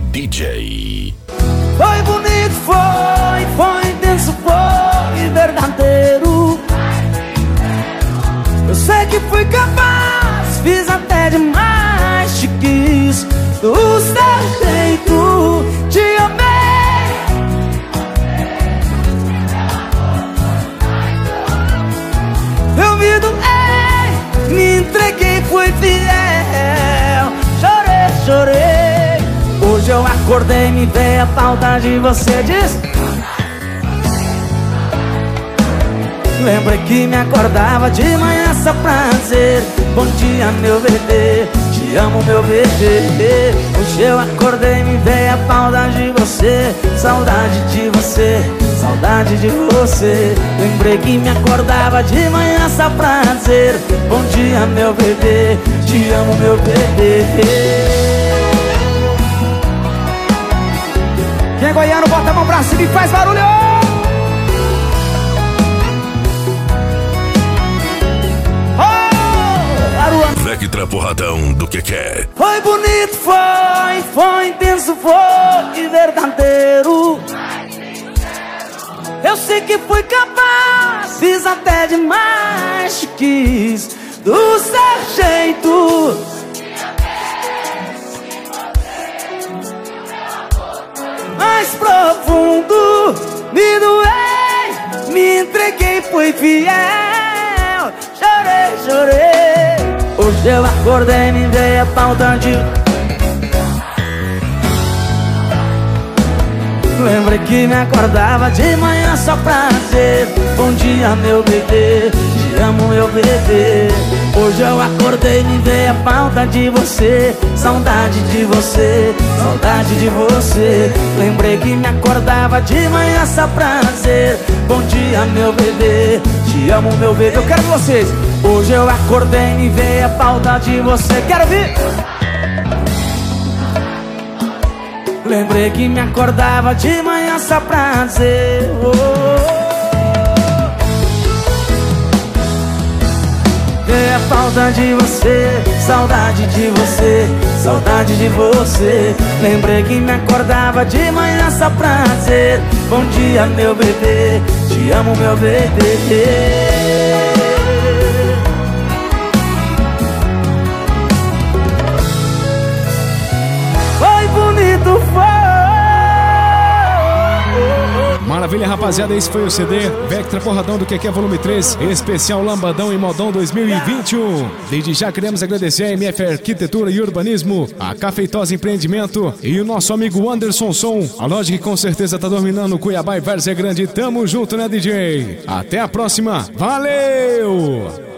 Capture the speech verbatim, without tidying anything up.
D J. Foi bonito, foi, foi intenso, foi verdadeiro. Eu sei que fui capaz, fiz até demais, te quis do seu jeito, te amei. Eu me doei, me entreguei, fui fiel. Chorei, chorei. Hoje eu acordei, me veio a falta de você, diz. Lembrei que me acordava de manhã só pra dizer bom dia, meu bebê, te amo, meu bebê. Hoje eu acordei, me veio a falta de você, saudade de você, saudade de você. Lembrei que me acordava de manhã só pra dizer bom dia, meu bebê, te amo, meu bebê. Quem é goiano, bota a mão pra cima e faz barulho. Vectra Porradão do que quer. Foi bonito, foi, foi intenso, foi verdadeiro. Eu sei que fui capaz, fiz até demais, te quis do seu jeito. Mais profundo, me doei, me entreguei, fui fiel. Chorei, chorei. Hoje eu acordei, me veio a falta de... Lembrei que me acordava de manhã só pra dizer bom dia, meu bebê, te amo, meu bebê. Hoje eu acordei, me veio a falta de você, saudade de você, saudade de você. Lembrei que me acordava de manhã só pra dizer bom dia, meu bebê, te amo, meu bebê. Eu quero vocês. Hoje eu acordei, me veio a falta de você. Quero ver. Lembrei que me acordava de manhã só pra dizer oh, oh. Veio a falta de você, saudade de você, saudade de você. Lembrei que me acordava de manhã só pra dizer bom dia, meu bebê, te amo, meu bebê. Maravilha, rapaziada, esse foi o C D Vectra Porradão do que quer volume três, especial Lambadão e Modão dois mil e vinte e um. Desde já queremos agradecer a M F Arquitetura e Urbanismo, a Cafeitosa Empreendimento e o nosso amigo Anderson Som, a loja que com certeza tá dominando Cuiabá e Várzea Grande. Tamo junto, né, D J? Até a próxima, valeu!